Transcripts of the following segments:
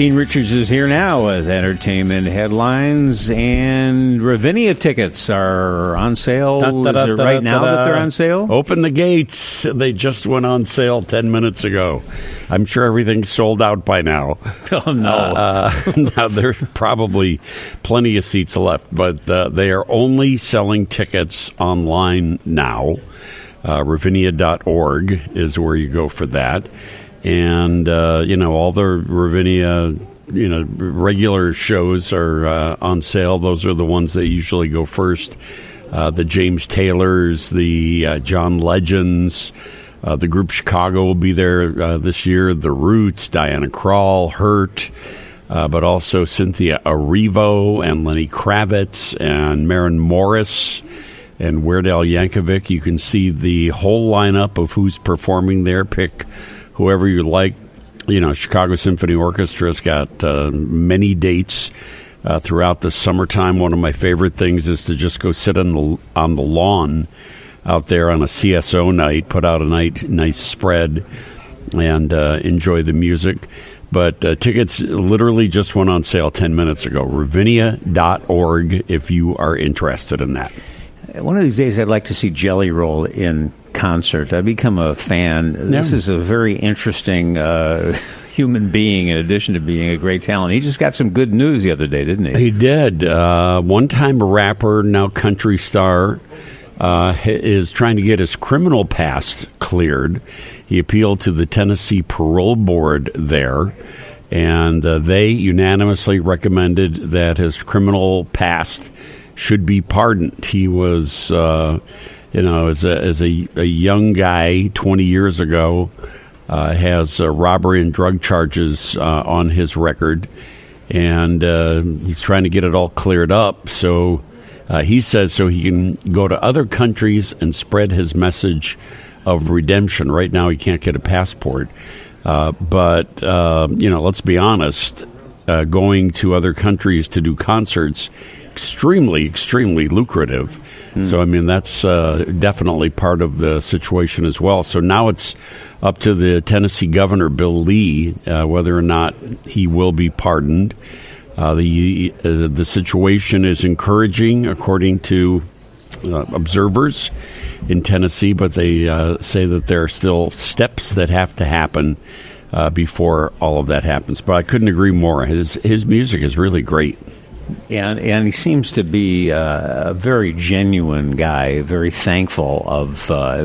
Dean Richards is here now with entertainment headlines, and Ravinia tickets are on sale. Is it right now that they're on sale? Open the gates. They just went on sale 10 minutes ago. I'm sure everything's sold out by now. Oh, no. Now, there's probably plenty of seats left, but they are only selling tickets online now. Ravinia.org is where you go for that. And, all the Ravinia, regular shows are on sale. Those are the ones that usually go first. The James Taylors, the John Legends, the group Chicago will be there this year. The Roots, Diana Krall, Hurt, but also Cynthia Erivo and Lenny Kravitz and Maren Morris and Weird Al Yankovic. You can see the whole lineup of who's performing there. Pick whoever you like. Chicago Symphony Orchestra's got many dates throughout the summertime. One of my favorite things is to just go sit on the lawn out there on a CSO night, put out a nice spread, and enjoy the music. But tickets literally just went on sale 10 minutes ago. Ravinia.org if you are interested in that. One of these days I'd like to see Jelly Roll in concert. I've become a fan. Yeah. This is a very interesting human being in addition to being a great talent. He just got some good news the other day, didn't he? He did. One-time rapper, now country star, is trying to get his criminal past cleared. He appealed to the Tennessee Parole Board there, and they unanimously recommended that his criminal past should be pardoned. He was, as a young guy 20 years ago, has robbery and drug charges on his record, and he's trying to get it all cleared up. So he says so he can go to other countries and spread his message of redemption. Right now he can't get a passport. But let's be honest, going to other countries to do concerts, extremely, extremely lucrative. So, that's definitely part of the situation as well. So now it's up to the Tennessee governor, Bill Lee, whether or not he will be pardoned. The situation is encouraging, according to observers in Tennessee, but they say that there are still steps that have to happen before all of that happens. But I couldn't agree more. His music is really great. And he seems to be a very genuine guy, very thankful of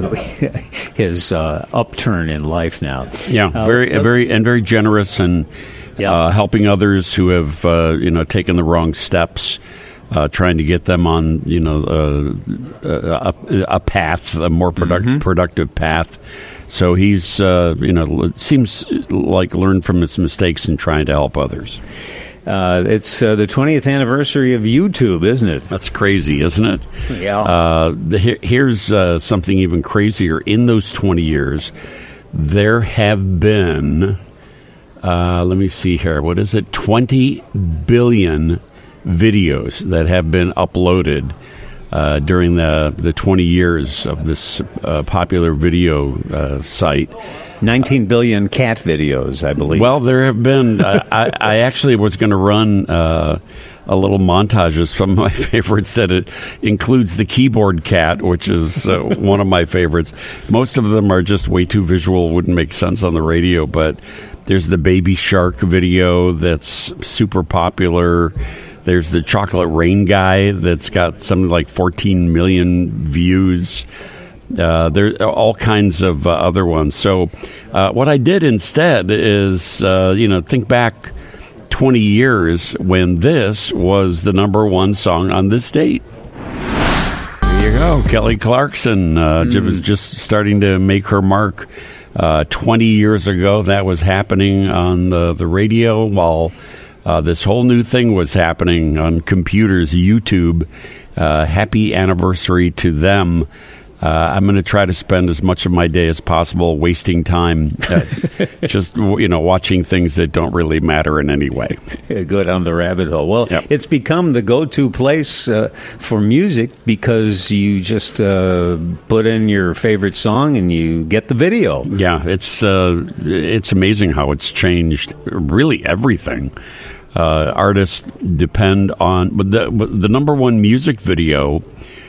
his upturn in life now. Yeah, very generous and helping others who have taken the wrong steps, trying to get them on a path, a more productive path. So he's seems like learned from his mistakes and trying to help others. It's the 20th anniversary of YouTube, isn't it? That's crazy, isn't it? Yeah. Here's something even crazier. In those 20 years, there have been, let me see here, what is it, 20 billion videos that have been uploaded during the 20 years of this popular video site. 19 billion cat videos, I believe. Well, there have been. I actually was going to run a little montage of some of my favorites that it includes the keyboard cat, which is one of my favorites. Most of them are just way too visual, wouldn't make sense on the radio, but there's the Baby Shark video that's super popular. There's the Chocolate Rain guy that's got something like 14 million views. There are all kinds of other ones. So what I did instead is, think back 20 years when this was the number one song on this date. There you go. Kelly Clarkson was just starting to make her mark 20 years ago. That was happening on the radio while this whole new thing was happening on computers, YouTube. Happy anniversary to them. I'm going to try to spend as much of my day as possible wasting time just watching things that don't really matter in any way. Go down the rabbit hole. Well, It's become the go-to place for music because you just put in your favorite song and you get the video. Yeah, it's amazing how it's changed really everything. Artists depend on the number one music video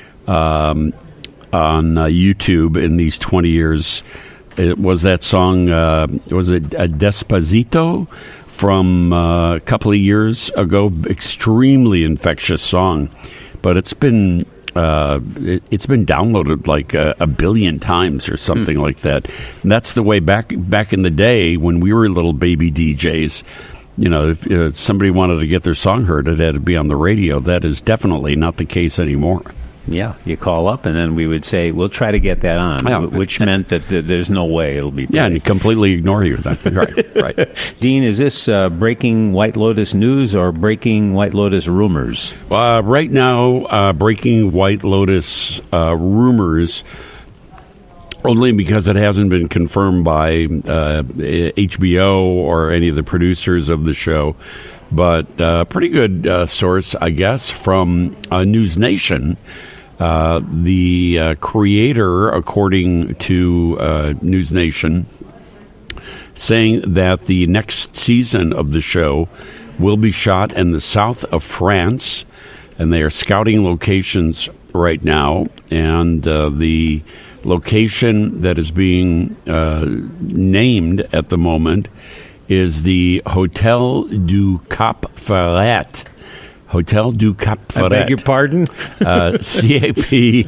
on YouTube in these 20 years. It was that song, was it Despacito from a couple of years ago? Extremely infectious song, but it's been downloaded like a billion times or something like that. And that's the way back in the day when we were little baby DJs. If somebody wanted to get their song heard, it had to be on the radio. That is definitely not the case anymore. Yeah, you call up, and then we would say, we'll try to get that on, which meant that there's no way it'll be played. Yeah, and you completely ignore you then. Right. Dean, is this breaking White Lotus news or breaking White Lotus rumors? Right now, breaking White Lotus rumors, only because it hasn't been confirmed by HBO or any of the producers of the show. But pretty good source, I guess, from News Nation. The creator, according to News Nation, saying that the next season of the show will be shot in the south of France, and they are scouting locations right now. And the location that is being named at the moment is the Hotel du Cap Ferret. Hotel du Cap Ferret. I beg your pardon? CAP.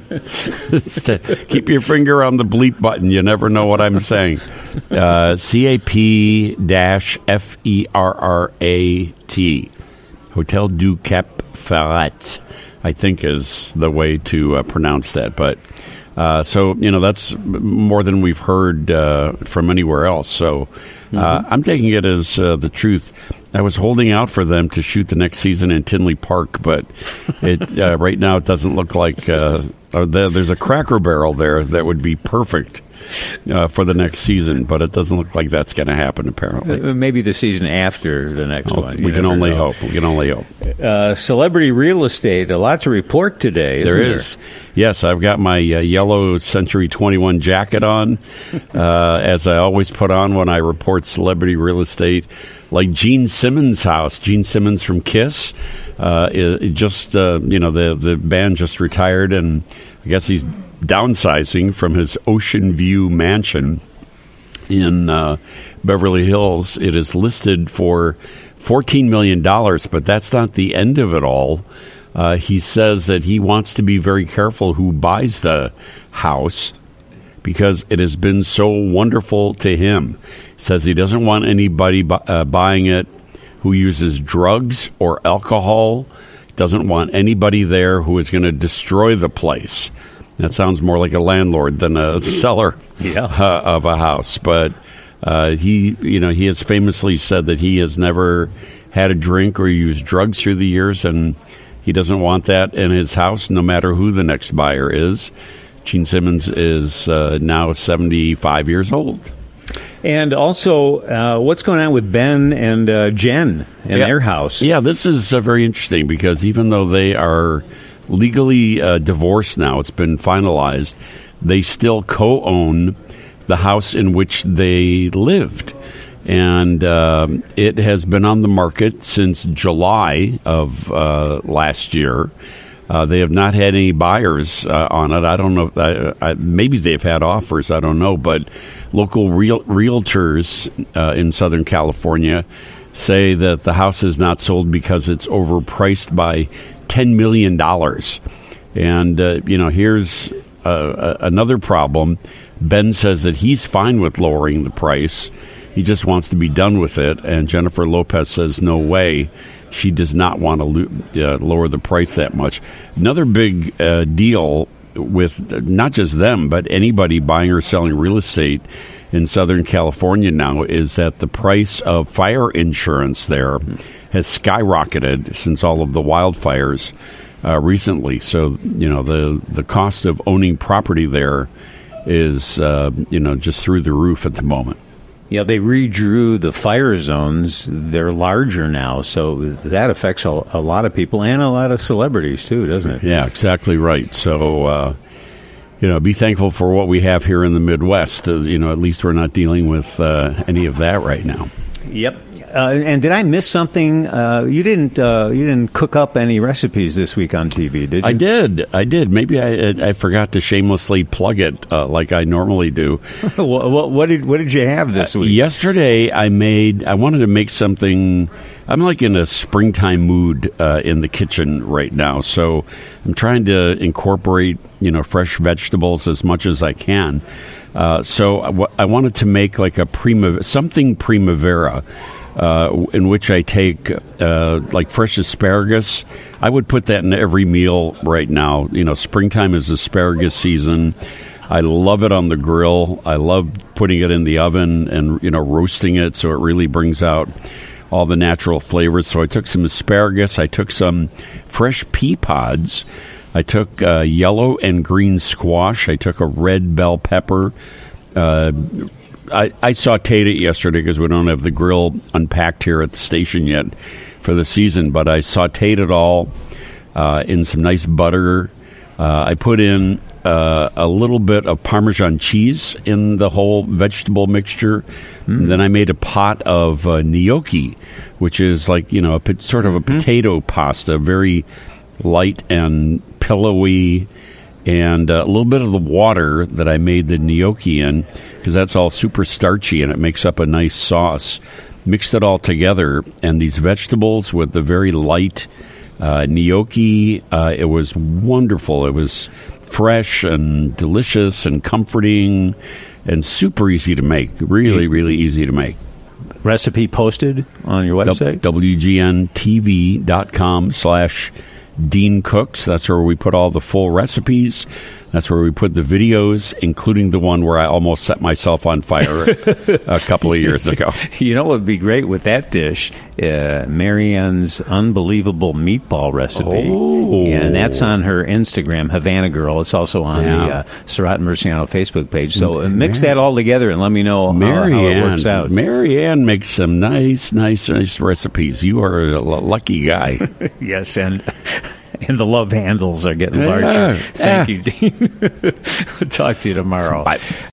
Keep your finger on the bleep button. You never know what I'm saying. CAP-FERRAT. Hotel du Cap Ferret, I think is the way to pronounce that. But so, that's more than we've heard from anywhere else. So I'm taking it as the truth. I was holding out for them to shoot the next season in Tinley Park, but right now it doesn't look like there's a Cracker Barrel there that would be perfect for the next season, but it doesn't look like that's going to happen, apparently. Maybe the season after the next one. We can only hope. We can only hope. Celebrity real estate, a lot to report today, isn't there? There is. Yes, I've got my yellow Century 21 jacket on, as I always put on when I report celebrity real estate. Like Gene Simmons' house. Gene Simmons from Kiss. The band just retired, and I guess he's downsizing from his Ocean View mansion in Beverly Hills. It is listed for $14 million, but that's not the end of it all. He says that he wants to be very careful who buys the house because it has been so wonderful to him. He says he doesn't want anybody buying it who uses drugs or alcohol. Doesn't want anybody there who is going to destroy the place. That sounds more like a landlord than a seller of a house. But he has famously said that he has never had a drink or used drugs through the years, and he doesn't want that in his house, no matter who the next buyer is. Gene Simmons is now 75 years old. And also, what's going on with Ben and Jen in their house? Yeah, this is very interesting because even though they are legally divorced now, it's been finalized, they still co-own the house in which they lived. And it has been on the market since July of last year. They have not had any buyers on it. I don't know. Maybe they've had offers. I don't know. But local realtors in Southern California say that the house is not sold because it's overpriced by $10 million. And, here's another problem. Ben says that he's fine with lowering the price. He just wants to be done with it. And Jennifer Lopez says no way. She does not want to lower the price that much. Another big deal with not just them, but anybody buying or selling real estate in Southern California now is that the price of fire insurance there has skyrocketed since all of the wildfires recently. So, the cost of owning property there is, just through the roof at the moment. Yeah, they redrew the fire zones. They're larger now, so that affects a lot of people and a lot of celebrities, too, doesn't it? Yeah, exactly right. So, be thankful for what we have here in the Midwest. At least we're not dealing with any of that right now. Yep. And did I miss something? You didn't cook up any recipes this week on TV, did you? I did. Maybe I forgot to shamelessly plug it like I normally do. What did you have this week? Yesterday, I wanted to make something. I'm like in a springtime mood in the kitchen right now, so I'm trying to incorporate fresh vegetables as much as I can. So I wanted to make like something primavera. In which I take like fresh asparagus. I would put that in every meal right now. Springtime is asparagus season. I love it on the grill. I love putting it in the oven and roasting it so it really brings out all the natural flavors. So I took some asparagus. I took some fresh pea pods. I took yellow and green squash. I took a red bell pepper. I sauteed it yesterday because we don't have the grill unpacked here at the station yet for the season, but I sauteed it all in some nice butter. I put in a little bit of Parmesan cheese in the whole vegetable mixture. Then I made a pot of gnocchi, which is like, sort of a potato pasta, very light and pillowy. And a little bit of the water that I made the gnocchi in, because that's all super starchy and it makes up a nice sauce. Mixed it all together, and these vegetables with the very light gnocchi, it was wonderful. It was fresh and delicious and comforting and super easy to make. Really, really easy to make. Recipe posted on your website? WGNTV.com/Dean Cooks. That's where we put all the full recipes. That's where we put the videos, including the one where I almost set myself on fire a couple of years ago. You know what would be great with that dish? Marianne's unbelievable meatball recipe. Oh. And that's on her Instagram, Havana Girl. It's also on the Surratt Murciano Facebook page. So mix that all together and let me know how it works out. Marianne makes some nice recipes. You are a lucky guy. Yes, and the love handles are getting larger. Thank you, Dean. Talk to you tomorrow. Bye.